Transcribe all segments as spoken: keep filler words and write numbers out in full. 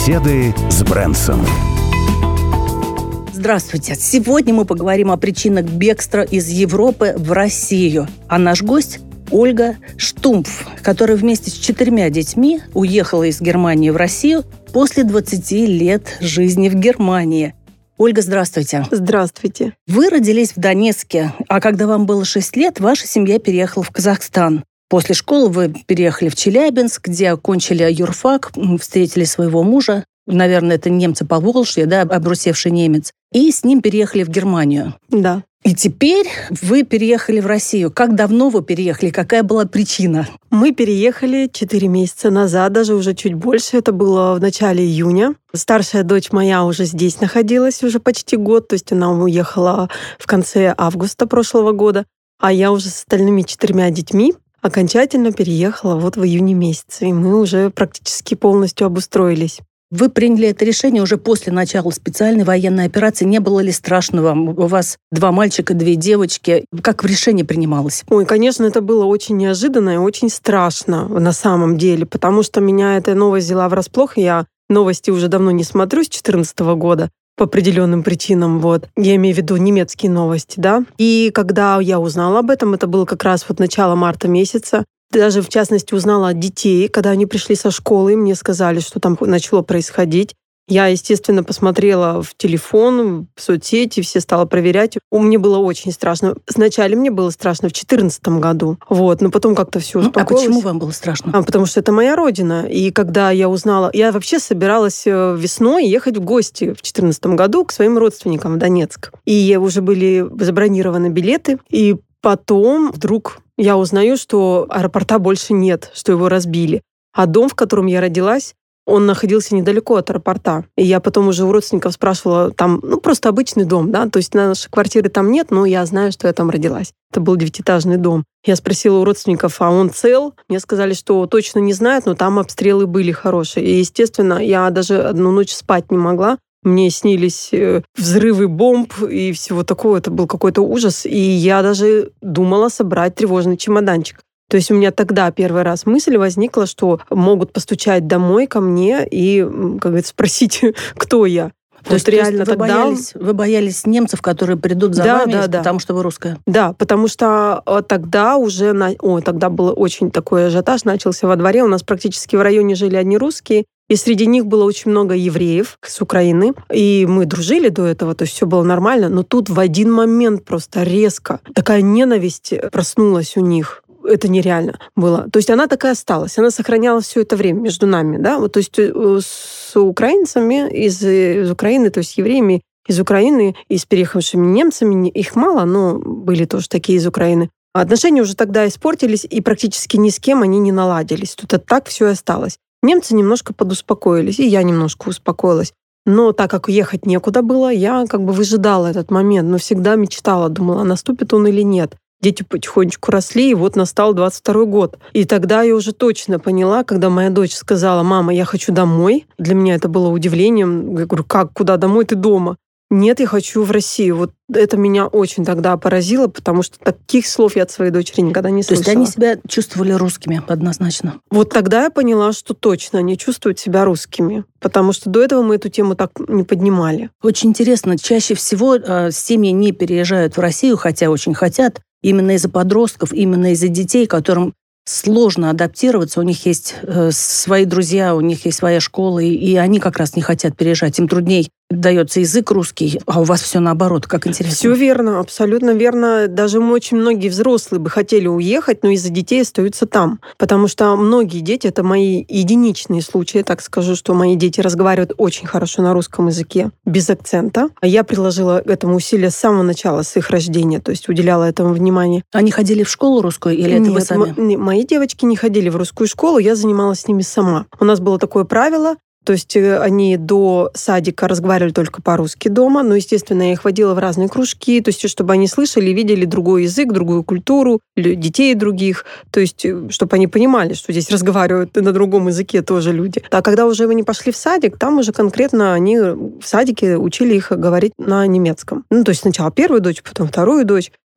Беседы с Брэнсом. Здравствуйте. Сегодня мы поговорим о причинах бегства из Европы в Россию. А наш гость – Ольга Штумпф, которая вместе с четырьмя детьми уехала из Германии в Россию после двадцати лет жизни в Германии. Ольга, здравствуйте. Здравствуйте. Вы родились в Донецке, а когда вам было шесть лет, ваша семья переехала в Казахстан. После школы вы переехали в Челябинск, где окончили юрфак, встретили своего мужа. Наверное, это немцы Поволжья, да, обрусевший немец. И с ним переехали в Германию. Да. И теперь вы переехали в Россию. Как давно вы переехали? Какая была причина? Мы переехали четыре месяца назад, даже уже чуть больше. Это было в начале июня. Старшая дочь моя уже здесь находилась уже почти год. То есть она уехала в конце августа прошлого года. А я уже с остальными четырьмя детьми окончательно переехала вот в июне месяце. И мы уже практически полностью обустроились. Вы приняли это решение уже после начала специальной военной операции. Не было ли страшно вам? У вас два мальчика, две девочки. Как решение принималось? Ой, конечно, это было очень неожиданно и очень страшно на самом деле, потому что меня эта новость взяла врасплох. Я новости уже давно не смотрю с две тысячи четырнадцатого года по определенным причинам. Вот. Я имею в виду немецкие новости, да. И когда я узнала об этом, это было как раз вот начало марта месяца, даже, в частности, узнала от детей, когда они пришли со школы, и мне сказали, что там начало происходить. Я, естественно, посмотрела в телефон, в соцсети, все стала проверять. Мне было очень страшно. Сначала мне было страшно в две тысячи четырнадцатом году, вот, но потом как-то все успокоилось. А почему вам было страшно? А, потому что это моя родина. И когда я узнала... Я вообще собиралась весной ехать в гости в две тысячи четырнадцатом году к своим родственникам в Донецк. И уже были забронированы билеты, и потом вдруг я узнаю, что аэропорта больше нет, что его разбили. А дом, в котором я родилась, он находился недалеко от аэропорта. И я потом уже у родственников спрашивала, там, ну, просто обычный дом, да, то есть нашей квартиры там нет, но я знаю, что я там родилась. Это был девятиэтажный дом. Я спросила у родственников, а он цел? Мне сказали, что точно не знают, но там обстрелы были хорошие. И, естественно, я даже одну ночь спать не могла. Мне снились взрывы бомб и всего такого. Это был какой-то ужас. И я даже думала собрать тревожный чемоданчик. То есть у меня тогда первый раз мысль возникла, что могут постучать домой ко мне и, как говорится, спросить, кто я. То есть реально вы, тогда... боялись, вы боялись немцев, которые придут за да, вами, да, да. потому что вы русская? Да, потому что тогда уже... На... О, тогда был очень такой ажиотаж, начался во дворе. У нас практически в районе жили одни русские. И среди них было очень много евреев с Украины. И мы дружили до этого, то есть все было нормально. Но тут в один момент просто резко такая ненависть проснулась у них. Это нереально было. То есть она такая осталась. Она сохранялась все это время между нами. Да? Вот, то есть с украинцами из, из Украины, то есть евреями из Украины и с переехавшими немцами, их мало, но были тоже такие из Украины. Отношения уже тогда испортились, и практически ни с кем они не наладились. Тут это так все и осталось. Немцы немножко подуспокоились, и я немножко успокоилась. Но так как ехать некуда было, я как бы выжидала этот момент, но всегда мечтала, думала, наступит он или нет. Дети потихонечку росли, и вот настал двадцать второй год. И тогда я уже точно поняла, когда моя дочь сказала, мама, я хочу домой. Для меня это было удивлением. Я говорю, как, куда домой, ты дома? Нет, я хочу в Россию. Вот это меня очень тогда поразило, потому что таких слов я от своей дочери никогда не слышала. То есть они себя чувствовали русскими однозначно? Вот тогда я поняла, что точно они чувствуют себя русскими, потому что до этого мы эту тему так не поднимали. Очень интересно, чаще всего э, семьи не переезжают в Россию, хотя очень хотят, именно из-за подростков, именно из-за детей, которым сложно адаптироваться, у них есть э, свои друзья, у них есть своя школа, и, и они как раз не хотят переезжать. Им трудней дается язык русский, а у вас все наоборот, как интересно. Все верно, абсолютно верно. Даже очень многие взрослые бы хотели уехать, но из-за детей остаются там. Потому что многие дети, это мои единичные случаи, я так скажу, что мои дети разговаривают очень хорошо на русском языке, без акцента. Я приложила к этому усилия с самого начала, с их рождения, то есть уделяла этому внимание. Они ходили в школу русскую или Нет, это вы сами? М- мои девочки не ходили в русскую школу, я занималась с ними сама. У нас было такое правило, то есть они до садика разговаривали только по-русски дома, но, естественно, я их водила в разные кружки, то есть чтобы они слышали, видели другой язык, другую культуру, детей других, то есть чтобы они понимали, что здесь разговаривают на другом языке тоже люди. А когда уже они пошли в садик, там уже конкретно они в садике учили их говорить на немецком. Ну, то есть сначала первую дочь, потом вторую дочь.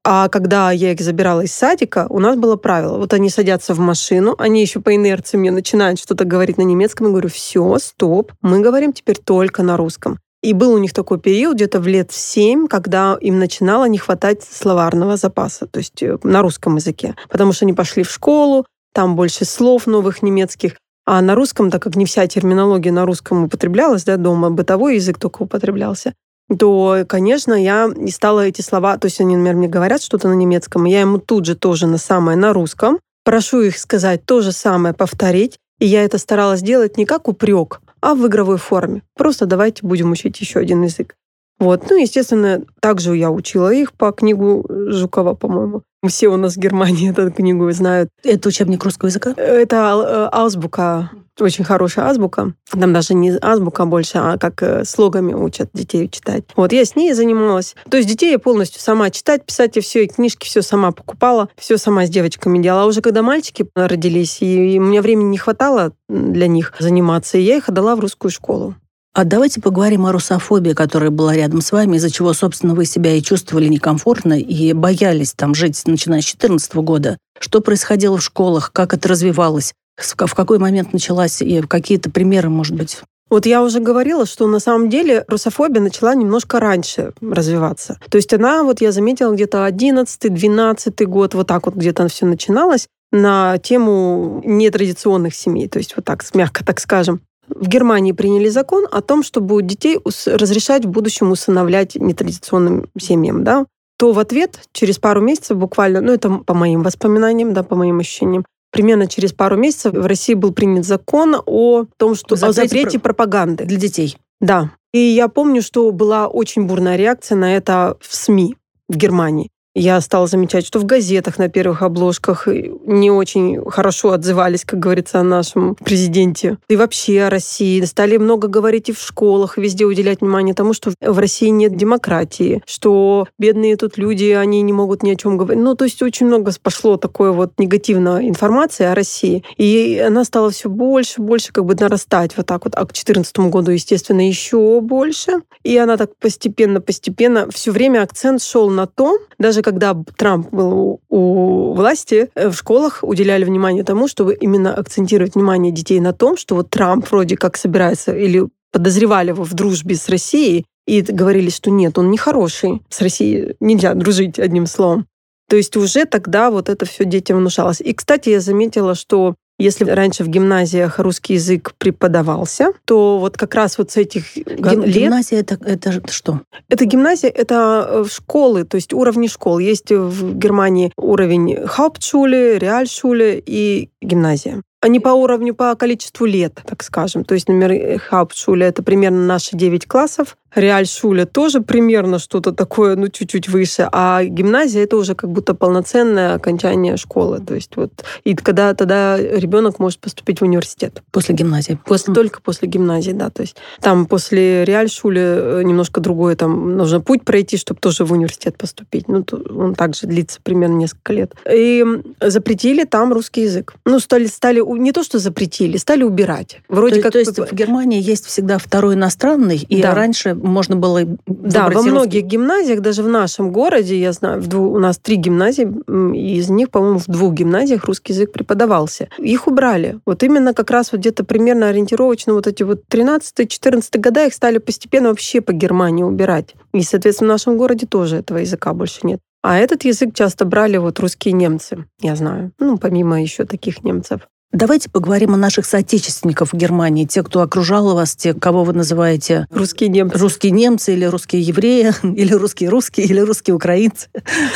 А когда я их забирала из садика, у нас было правило. Вот они садятся в машину, они еще по инерции мне начинают что-то говорить на немецком. Я говорю, все, стоп, мы говорим теперь только на русском. И был у них такой период, где-то в лет семь, когда им начинало не хватать словарного запаса, то есть на русском языке. Потому что они пошли в школу, там больше слов новых немецких. А на русском, так как не вся терминология на русском употреблялась, да, дома бытовой язык только употреблялся, то, конечно, я не стала эти слова, то есть они, например, мне говорят что-то на немецком, и я ему тут же тоже на самое на русском, прошу их сказать то же самое, повторить, и я это старалась делать не как упрек, а в игровой форме. Просто давайте будем учить еще один язык. Вот. Ну, естественно, также я учила их по книгу Жукова, по-моему. Все у нас в Германии эту книгу знают. Это учебник русского языка? Это азбука, очень хорошая азбука. Там даже не азбука больше, а как слогами учат детей читать. Вот я с ней занималась. То есть детей я полностью сама читать, писать, и все, и книжки все сама покупала, все сама с девочками делала. А уже когда мальчики родились, и у меня времени не хватало для них заниматься, и я их отдала в русскую школу. А давайте поговорим о русофобии, которая была рядом с вами, из-за чего, собственно, вы себя и чувствовали некомфортно, и боялись там жить, начиная с две тысячи четырнадцатого года. Что происходило в школах, как это развивалось, в какой момент началась, и какие-то примеры, может быть? Вот я уже говорила, что на самом деле русофобия начала немножко раньше развиваться. То есть она, вот я заметила, где-то одиннадцатый, двенадцатый год, вот так вот где-то все начиналось на тему нетрадиционных семей, то есть вот так, мягко так скажем. В Германии приняли закон о том, чтобы детей разрешать в будущем усыновлять нетрадиционным семьям, да, то в ответ через пару месяцев буквально, ну это по моим воспоминаниям, да, по моим ощущениям, примерно через пару месяцев в России был принят закон о том, что запрете, о запрете про... пропаганды для детей. Да. И я помню, что была очень бурная реакция на это в СМИ в Германии. Я стала замечать, что в газетах на первых обложках не очень хорошо отзывались, как говорится, о нашем президенте. И вообще о России. Стали много говорить и в школах, везде уделять внимание тому, что в России нет демократии, что бедные тут люди, они не могут ни о чем говорить. Ну, то есть очень много пошло такой вот негативной информации о России. И она стала все больше, больше как бы нарастать вот так вот. А к две тысячи четырнадцатому году, естественно, еще больше. И она так постепенно-постепенно все время акцент шел на том, даже когда Трамп был у, у власти, в школах уделяли внимание тому, чтобы именно акцентировать внимание детей на том, что вот Трамп вроде как собирается или подозревали его в дружбе с Россией и говорили, что нет, он нехороший, с Россией нельзя дружить, одним словом. То есть уже тогда вот это все детям внушалось. И, кстати, я заметила, что если раньше в гимназиях русский язык преподавался, то вот как раз вот с этих Гим- лет... Гимназия это, это что? Это гимназия, это школы, то есть уровни школ. Есть в Германии уровень Hauptschule, Realschule и гимназия. Они по уровню, по количеству лет, так скажем. То есть, например, Hauptschule — это примерно наши девять классов, Realschule тоже примерно что-то такое, ну, чуть-чуть выше, а гимназия — это уже как будто полноценное окончание школы. То есть вот, и когда тогда ребенок может поступить в университет. После гимназии? После, mm. Только после гимназии, да. То есть там после Realschule немножко другое, там нужно путь пройти, чтобы тоже в университет поступить. Ну, он также длится примерно несколько лет. И запретили там русский язык. Ну, стали, стали не то, что запретили, стали убирать. Вроде то, как... То есть в Германии есть всегда второй иностранный, и да. раньше можно было... Да, во многих гимназиях, даже в нашем городе, я знаю, в двух, у нас три гимназии, и из них, по-моему, в двух гимназиях русский язык преподавался. Их убрали. Вот именно как раз вот где-то примерно ориентировочно вот эти вот тринадцатый-четырнадцатый года их стали постепенно вообще по Германии убирать. И, соответственно, в нашем городе тоже этого языка больше нет. А этот язык часто брали вот русские немцы, я знаю. Ну, помимо еще таких немцев. Давайте поговорим о наших соотечественниках в Германии, те, кто окружал вас, те, кого вы называете русские немцы, русские немцы или русские евреи, или русские русские, или русские украинцы.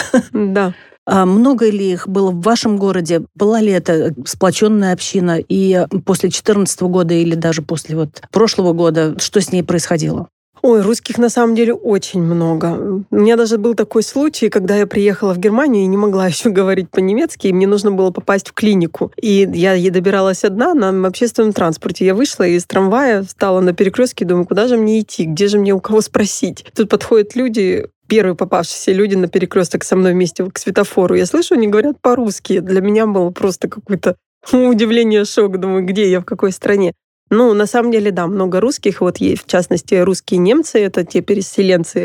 Да. А много ли их было в вашем городе? Была ли это сплоченная община? И после две тысячи четырнадцатого года или даже после вот прошлого года, что с ней происходило? Ой, русских на самом деле очень много. У меня даже был такой случай, когда я приехала в Германию и не могла еще говорить по-немецки, и мне нужно было попасть в клинику. И я ей добиралась одна на общественном транспорте. Я вышла из трамвая, встала на перекрестке и думаю, куда же мне идти, где же мне у кого спросить. Тут подходят люди, первые попавшиеся люди на перекресток со мной вместе к светофору. Я слышу, они говорят по-русски. Для меня было просто какое-то удивление, шок. Думаю, где я, в какой стране. Ну, на самом деле, да, много русских. Вот есть, в частности, русские немцы. Это те переселенцы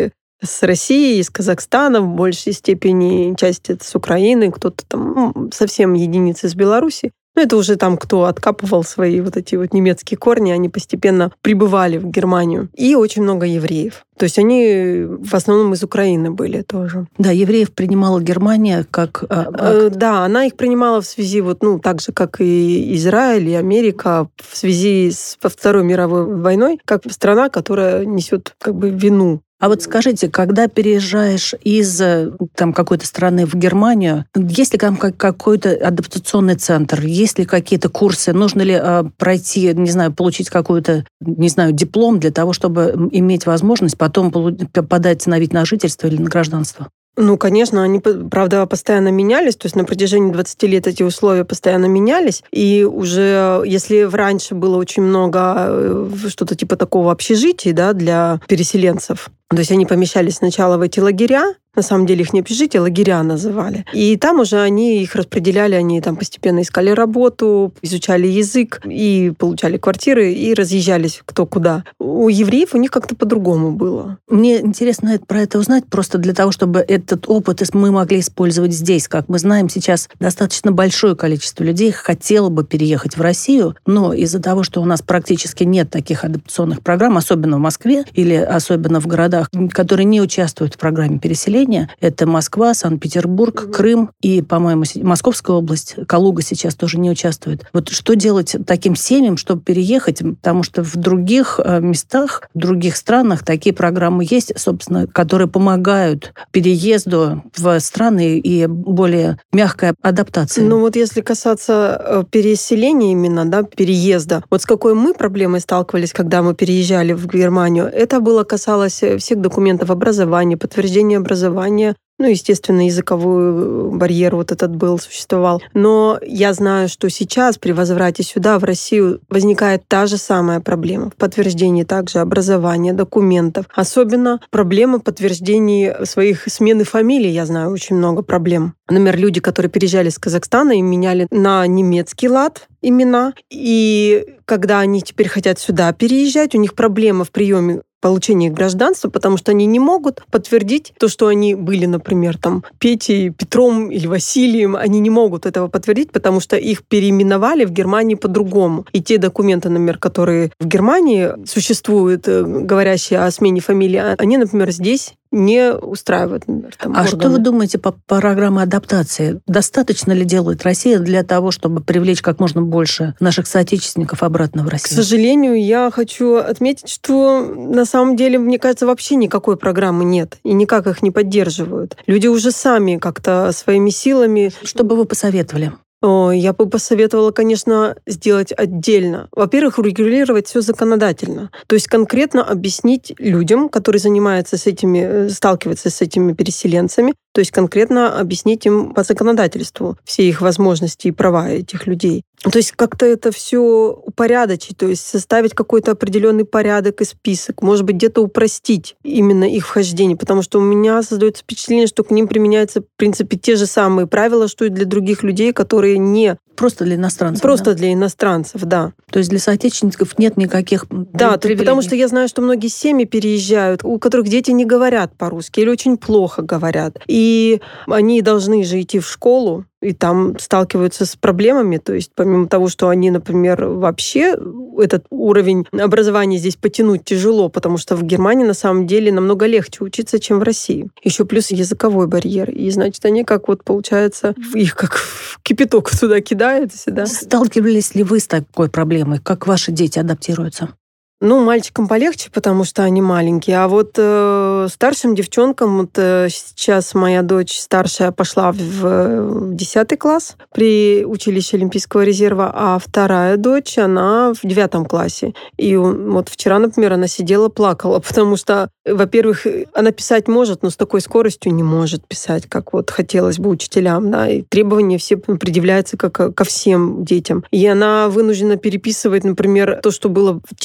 с России, из Казахстана, в большей степени часть это с Украины, кто-то там ну, совсем единицы с Беларуси. Ну, это уже там, кто откапывал свои вот эти вот немецкие корни, они постепенно прибывали в Германию. И очень много евреев. То есть они в основном из Украины были тоже. Да, евреев принимала Германия как... Э, да, она их принимала в связи, вот, ну, так же, как и Израиль, и Америка, в связи с Второй мировой войной, как страна, которая несет как бы вину. А вот скажите, когда переезжаешь из там, какой-то страны в Германию, есть ли там какой-то адаптационный центр, есть ли какие-то курсы, нужно ли э, пройти, не знаю, получить какой-то, не знаю, диплом для того, чтобы иметь возможность потом подать на вид на жительство или на гражданство? Ну, конечно, они, правда, постоянно менялись, то есть на протяжении двадцати лет эти условия постоянно менялись, и уже если раньше было очень много что-то типа такого общежития, да, для переселенцев, то есть они помещались сначала в эти лагеря, на самом деле их не общежития, лагеря называли. И там уже они их распределяли, они там постепенно искали работу, изучали язык и получали квартиры и разъезжались кто куда. У евреев у них как-то по-другому было. Мне интересно про это узнать, просто для того, чтобы этот опыт мы могли использовать здесь. Как мы знаем, сейчас достаточно большое количество людей хотело бы переехать в Россию, но из-за того, что у нас практически нет таких адаптационных программ, особенно в Москве или особенно в городах, которые не участвуют в программе переселения, это Москва, Санкт-Петербург, mm-hmm. Крым и, по-моему, Московская область, Калуга сейчас тоже не участвует. Вот что делать таким семьям, чтобы переехать? Потому что в других местах, в других странах такие программы есть, собственно, которые помогают переезду в страны и более мягкой адаптации. Ну вот если касаться переселения именно, да, переезда, вот с какой мы проблемой сталкивались, когда мы переезжали в Германию, это было касалось всех документов образования, подтверждения образования, ну, естественно, языковой барьер вот этот был, существовал. Но я знаю, что сейчас при возврате сюда, в Россию, возникает та же самая проблема в подтверждении также образования, документов. Особенно проблема подтверждения своих смены фамилий. Я знаю очень много проблем. Например, люди, которые переезжали с Казахстана и меняли на немецкий лад имена. И когда они теперь хотят сюда переезжать, у них проблема в приеме получения гражданства, потому что они не могут подтвердить то, что они были, например, там, Петей, Петром или Василием. Они не могут этого подтвердить, потому что их переименовали в Германии по-другому. И те документы, например, которые в Германии существуют, говорящие о смене фамилии, они, например, здесь не устраивают, например, там, А органы. что вы думаете по программе адаптации? Достаточно ли делает Россия для того, чтобы привлечь как можно больше наших соотечественников обратно в Россию? К сожалению, я хочу отметить, что на самом деле, мне кажется, вообще никакой программы нет, и никак их не поддерживают. Люди уже сами как-то своими силами... Что бы вы посоветовали? Я бы посоветовала, конечно, сделать отдельно. Во-первых, урегулировать все законодательно. То есть конкретно объяснить людям, которые занимаются с этими, сталкиваются с этими переселенцами, то есть конкретно объяснить им по законодательству все их возможности и права этих людей. То есть как-то это все упорядочить, то есть составить какой-то определенный порядок и список, может быть, где-то упростить именно их вхождение, потому что у меня создается впечатление, что к ним применяются, в принципе, те же самые правила, что и для других людей, которые не... Просто для иностранцев. Просто да? для иностранцев, да. То есть для соотечественников нет никаких Да, тут, потому что я знаю, что многие семьи переезжают, у которых дети не говорят по-русски или очень плохо говорят. И они должны же идти в школу, и там сталкиваются с проблемами. То есть помимо того, что они, например, вообще этот уровень образования здесь потянуть тяжело, потому что в Германии на самом деле намного легче учиться, чем в России. Еще плюс языковой барьер. И, значит, они как вот, получается, их как в кипяток туда кидают всегда. Сталкивались ли вы с такой проблемой? Как ваши дети адаптируются? Ну, мальчикам полегче, потому что они маленькие. А вот э, старшим девчонкам, вот э, сейчас моя дочь старшая пошла в, в десятый класс при училище Олимпийского резерва, а вторая дочь, она в девятом классе. И вот вчера, например, она сидела, плакала, потому что, во-первых, она писать может, но с такой скоростью не может писать, как вот хотелось бы учителям, да, и требования все предъявляются как ко всем детям. И она вынуждена переписывать, например, то, что было в течение дня,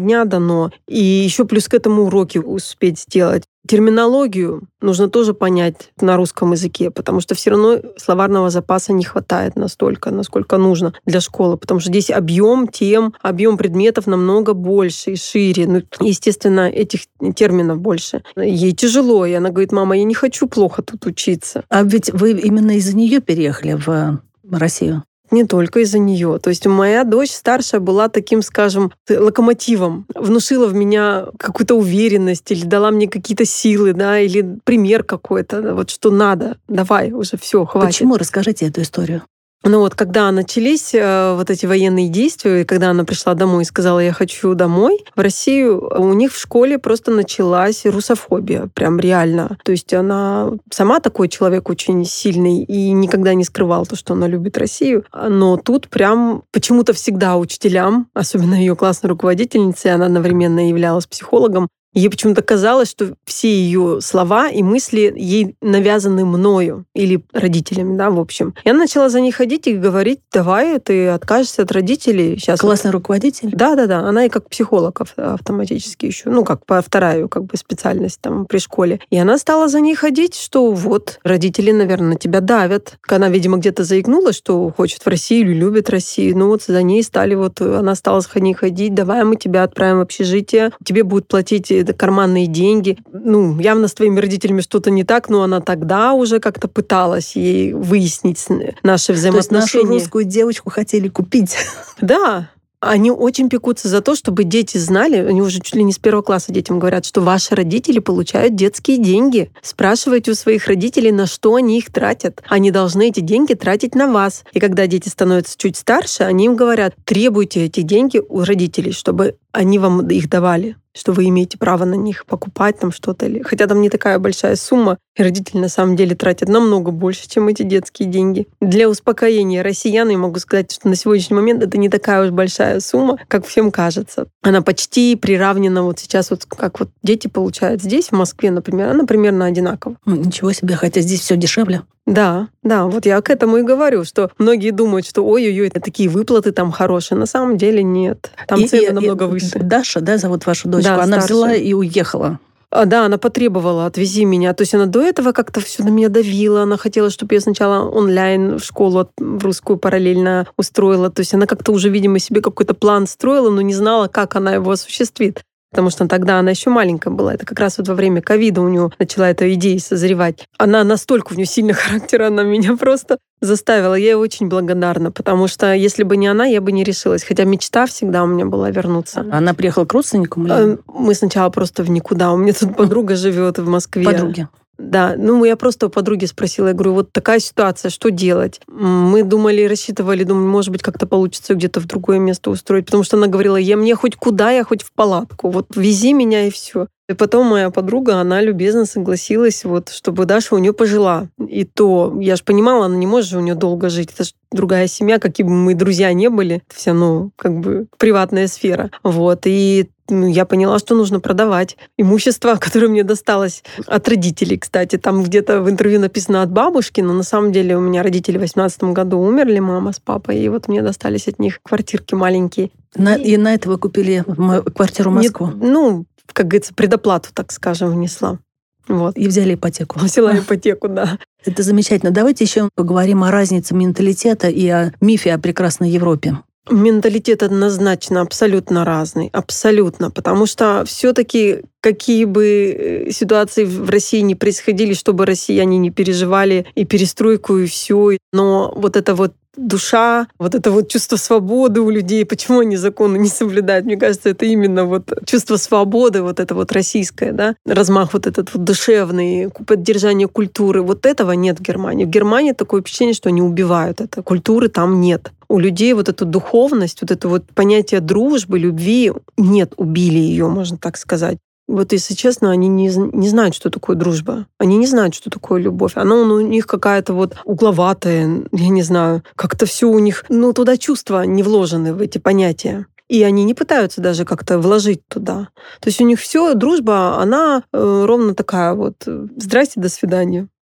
дня дано, и еще плюс к этому уроки успеть сделать. Терминологию нужно тоже понять на русском языке, потому что все равно словарного запаса не хватает настолько, насколько нужно для школы, потому что здесь объем тем, объем предметов намного больше и шире. Ну, естественно, этих терминов больше. Ей тяжело, и она говорит: мама, я не хочу плохо тут учиться. А ведь вы именно из-за нее переехали в Россию? Не только из-за нее. То есть моя дочь старшая была таким, скажем, локомотивом. Внушила в меня какую-то уверенность или дала мне какие-то силы, да, или пример какой-то, вот что надо, давай, уже все, хватит. Почему? Расскажите эту историю. Ну вот, когда начались э, вот эти военные действия, и когда она пришла домой и сказала: я хочу домой, в Россию, у них в школе просто началась русофобия, прям реально. То есть она сама такой человек очень сильный и никогда не скрывала то, что она любит Россию. Но тут прям почему-то всегда учителям, особенно ее классной руководительнице, она одновременно являлась психологом, ей почему-то казалось, что все ее слова и мысли ей навязаны мною или родителями, да, в общем. Я начала за ней ходить и говорить: давай, ты откажешься от родителей. Сейчас классный вот... руководитель? Да-да-да. Она и как психолог автоматически еще, ну, как по вторая как бы специальность там при школе. И она стала за ней ходить, что вот, родители, наверное, на тебя давят. Она, видимо, где-то заикнулась, что хочет в Россию или любит Россию. Ну вот за ней стали вот, она стала за ней ходить: давай мы тебя отправим в общежитие, тебе будут платить это карманные деньги. Ну, явно с твоими родителями что-то не так, но она тогда уже как-то пыталась ей выяснить наши взаимоотношения. То есть нашу русскую девочку хотели купить. Да. Они очень пекутся за то, чтобы дети знали, они уже чуть ли не с первого класса детям говорят, что ваши родители получают детские деньги. Спрашивайте у своих родителей, на что они их тратят. Они должны эти деньги тратить на вас. И когда дети становятся чуть старше, они им говорят: требуйте эти деньги у родителей, чтобы они вам их давали, что вы имеете право на них покупать там что-то. Хотя там не такая большая сумма, и родители на самом деле тратят намного больше, чем эти детские деньги. Для успокоения россиян я могу сказать, что на сегодняшний момент это не такая уж большая сумма, как всем кажется. Она почти приравнена вот сейчас, вот как вот дети получают здесь, в Москве, например, она примерно одинакова. Ничего себе, хотя здесь все дешевле. Да, да, вот я к этому и говорю, что многие думают, что ой-ой-ой, это такие выплаты там хорошие. На самом деле нет. Там и, цены и, намного и выше. Даша, да, зовут вашу дочку, да, она старшая. взяла и уехала. А, да, она потребовала: отвези меня. То есть она до этого как-то все на меня давила. Она хотела, чтобы я сначала онлайн в школу в русскую параллельно устроила. То есть она как-то уже, видимо, себе какой-то план строила, но не знала, как она его осуществит. Потому что тогда она еще маленькая была. Это как раз вот во время ковида у нее начала эта идея созревать. Она настолько, у нее сильный характер, она меня просто заставила. Я ей очень благодарна, потому что если бы не она, я бы не решилась. Хотя мечта всегда у меня была вернуться. Она приехала к родственникам? Или... Мы сначала просто в никуда. У меня тут подруга живет в Москве. Подруги? Да, ну я просто у подруги спросила, я говорю: вот такая ситуация, что делать? Мы думали, рассчитывали, думали, может быть, как-то получится где-то в другое место устроить, потому что она говорила: я мне хоть куда, я хоть в палатку, вот вези меня и все. И потом моя подруга, она любезно согласилась, вот, чтобы Даша у нее пожила. И то, я же понимала, она не может же у нее долго жить. Это же другая семья, какие бы мы друзья не были. Это все, ну, как бы приватная сфера. Вот. И ну, я поняла, что нужно продавать имущество, которое мне досталось от родителей, кстати. Там где-то в интервью написано от бабушки, но на самом деле у меня родители в восемнадцатом году умерли, мама с папой, и вот мне достались от них квартирки маленькие. На, и... и на это вы купили квартиру в Москву? Нет, ну, как говорится, предоплату, так скажем, внесла. Вот. И взяли ипотеку. Взяла ипотеку, да. Это замечательно. Давайте еще поговорим о разнице менталитета и о мифе о прекрасной Европе. Менталитет однозначно абсолютно разный, абсолютно, потому что все-таки какие бы ситуации в России не происходили, чтобы россияне не переживали и перестройку, и все, но вот это вот душа, вот это вот чувство свободы у людей, почему они законы не соблюдают? Мне кажется, это именно вот чувство свободы, вот это вот российское, да, размах вот этот вот душевный, поддержание культуры. Вот этого нет в Германии. В Германии такое впечатление, что они убивают это. Культуры там нет. У людей вот эту духовность, вот это вот понятие дружбы, любви нет, убили ее, можно так сказать. Вот, если честно, они не, не знают, что такое дружба. Они не знают, что такое любовь. Она у них какая-то вот угловатая, я не знаю, как-то все у них, ну, туда чувства не вложены в эти понятия. И они не пытаются даже как-то вложить туда. То есть у них все дружба, она э, ровно такая вот: здрасте, до свидания.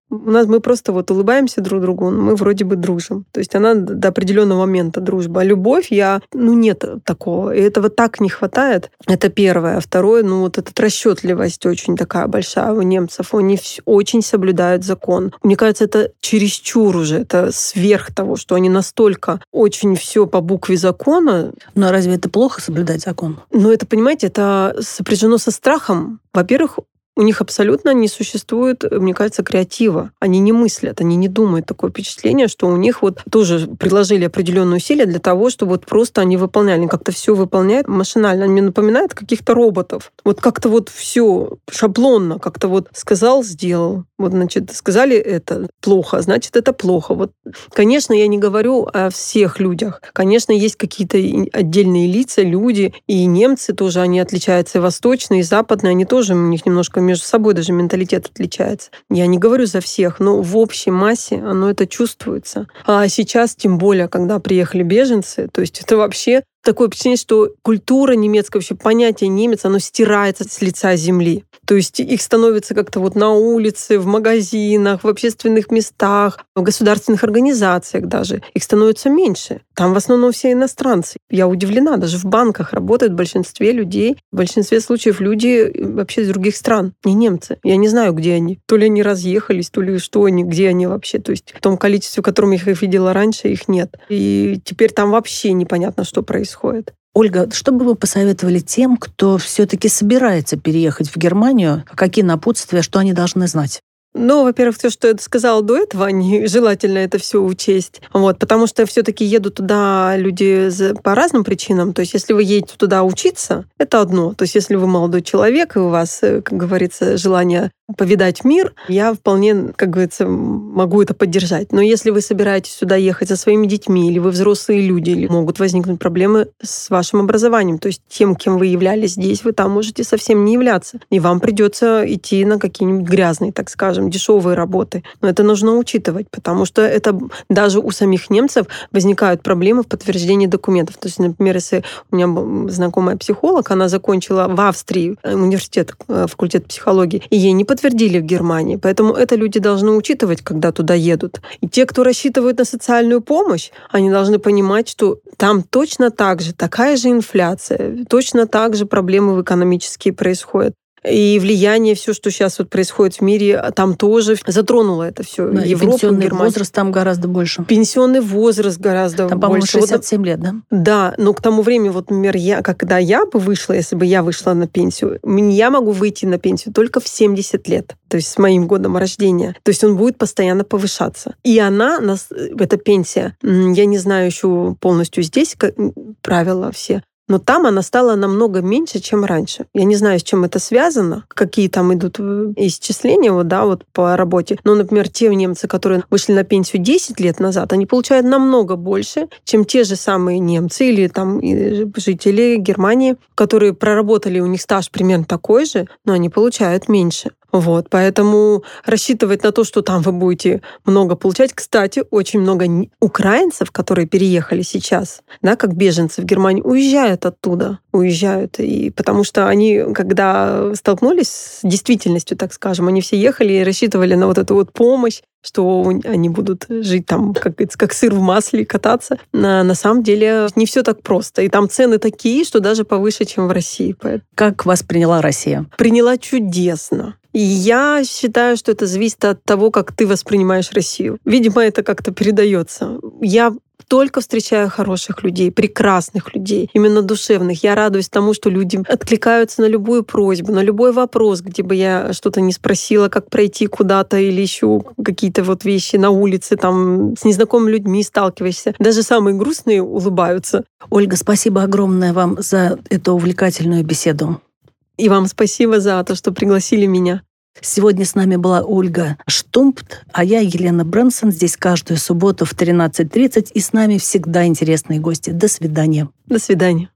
У нас мы просто вот улыбаемся друг другу, мы вроде бы дружим. То есть она до определенного момента дружба. А любовь, я, ну, нет такого. И этого так не хватает. Это первое. А второе, ну, вот эта расчетливость очень такая большая у немцев. Они очень соблюдают закон. Мне кажется, это чересчур уже, это сверх того, что они настолько очень все по букве закона. Но разве это плохо соблюдать закон? Ну, это, понимаете, это сопряжено со страхом. Во-первых, у них абсолютно не существует, мне кажется, креатива. Они не мыслят, они не думают. Такое впечатление, что у них вот тоже приложили определенные усилия для того, чтобы вот просто они выполняли. Они как-то все выполняют машинально. Они мне напоминают каких-то роботов. Вот как-то вот все шаблонно, как-то вот сказал, сделал. Вот, значит, сказали это плохо, значит, это плохо. Вот, конечно, я не говорю о всех людях. Конечно, есть какие-то отдельные лица, люди, и немцы тоже, они отличаются, и восточные, и западные, они тоже, у них немножко между собой даже менталитет отличается. Я не говорю за всех, но в общей массе оно это чувствуется. А сейчас, тем более, когда приехали беженцы, то есть это вообще такое впечатление, что культура немецкая, вообще понятие немец, оно стирается с лица земли. То есть их становится как-то вот на улице, в магазинах, в общественных местах, в государственных организациях даже. Их становится меньше. Там в основном все иностранцы. Я удивлена, даже в банках работают в большинстве людей. В большинстве случаев люди вообще из других стран, не немцы. Я не знаю, где они. То ли они разъехались, то ли что они, где они вообще. То есть в том количестве, в котором я их видела раньше, их нет. И теперь там вообще непонятно, что происходит. Ольга, что бы вы посоветовали тем, кто все-таки собирается переехать в Германию? Какие напутствия, что они должны знать? Ну, во-первых, все, что я сказала до этого, они, желательно это все учесть. Вот, потому что все-таки едут туда люди по разным причинам. То есть, если вы едете туда учиться, это одно. То есть, если вы молодой человек, и у вас, как говорится, желание повидать мир, я вполне, как говорится, могу это поддержать. Но если вы собираетесь сюда ехать со своими детьми, или вы взрослые люди, или могут возникнуть проблемы с вашим образованием, то есть тем, кем вы являлись здесь, вы там можете совсем не являться. И вам придется идти на какие-нибудь грязные, так скажем, дешевые работы. Но это нужно учитывать, потому что это даже у самих немцев возникают проблемы в подтверждении документов. То есть, например, если у меня была знакомая психолог, она закончила в Австрии университет, факультет психологии, и ей не подтвердили в Германии. Поэтому это люди должны учитывать, когда туда едут. И те, кто рассчитывают на социальную помощь, они должны понимать, что там точно так же, такая же инфляция, точно так же проблемы экономические происходят. И влияние, все, что сейчас вот происходит в мире, там тоже затронуло это все. Да, Европу, пенсионный Германию. Возраст там гораздо больше. Пенсионный возраст гораздо там, больше. Там, по-моему, шестьдесят семь лет, да? Да, но к тому времени, вот, например, я, когда я бы вышла, если бы я вышла на пенсию, я могу выйти на пенсию только в семьдесят лет, то есть с моим годом рождения. То есть он будет постоянно повышаться. И она, эта пенсия, я не знаю еще полностью здесь правила все, но там она стала намного меньше, чем раньше. Я не знаю, с чем это связано, какие там идут исчисления вот, да, вот по работе. Но, например, те немцы, которые вышли на пенсию десять лет назад, они получают намного больше, чем те же самые немцы или там жители Германии, которые проработали, у них стаж примерно такой же, но они получают меньше. Вот, поэтому рассчитывать на то, что там вы будете много получать. Кстати, очень много украинцев, которые переехали сейчас, да, как беженцы в Германию, уезжают оттуда, уезжают. И потому что они, когда столкнулись с действительностью, так скажем, они все ехали и рассчитывали на вот эту вот помощь, что они будут жить там, как, как сыр в масле, кататься. На, на самом деле не все так просто. И там цены такие, что даже повыше, чем в России. Как вас приняла Россия? Приняла чудесно. И я считаю, что это зависит от того, как ты воспринимаешь Россию. Видимо, это как-то передается. Я только встречаю хороших людей, прекрасных людей, именно душевных. Я радуюсь тому, что люди откликаются на любую просьбу, на любой вопрос, где бы я что-то не спросила, как пройти куда-то или еще какие-то вот вещи на улице, там с незнакомыми людьми сталкиваешься. Даже самые грустные улыбаются. Ольга, спасибо огромное вам за эту увлекательную беседу. И вам спасибо за то, что пригласили меня. Сегодня с нами была Ольга Штумпт, а я Елена Брэнсон. Здесь каждую субботу в тринадцать тридцать. И с нами всегда интересные гости. До свидания. До свидания.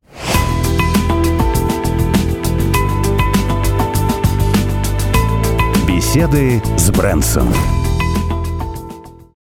Беседы с Брэнсон.